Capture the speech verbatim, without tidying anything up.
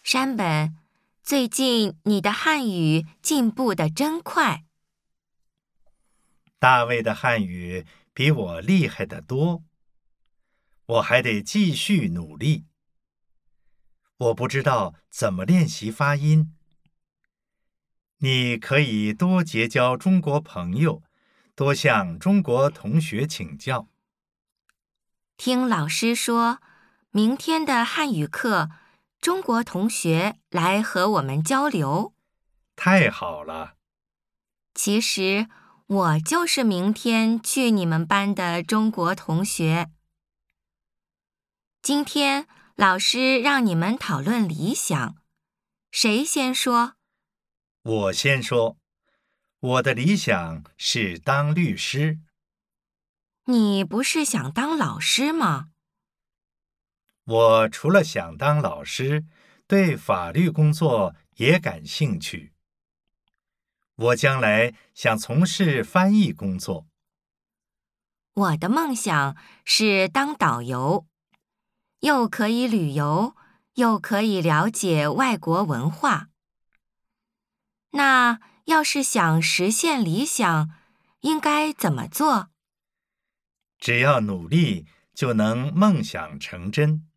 山本，最近你的汉语进步得真快。 大卫的汉语比我厉害得多，我还得继续努力。我不知道怎么练习发音。你可以多结交中国朋友，多向中国同学请教。 听老师说，明天的汉语课，中国同学来和我们交流。 太好了！ 其实，我就是明天去你们班的中国同学。今天，老师让你们讨论理想。谁先说？ 我先说，我的理想是当律师。 你不是想当老师吗？ 我除了想当老师，对法律工作也感兴趣。我将来想从事翻译工作。 我的梦想是当导游，又可以旅游，又可以了解外国文化。那要是想实现理想，应该怎么做？ 只要努力，就能梦想成真。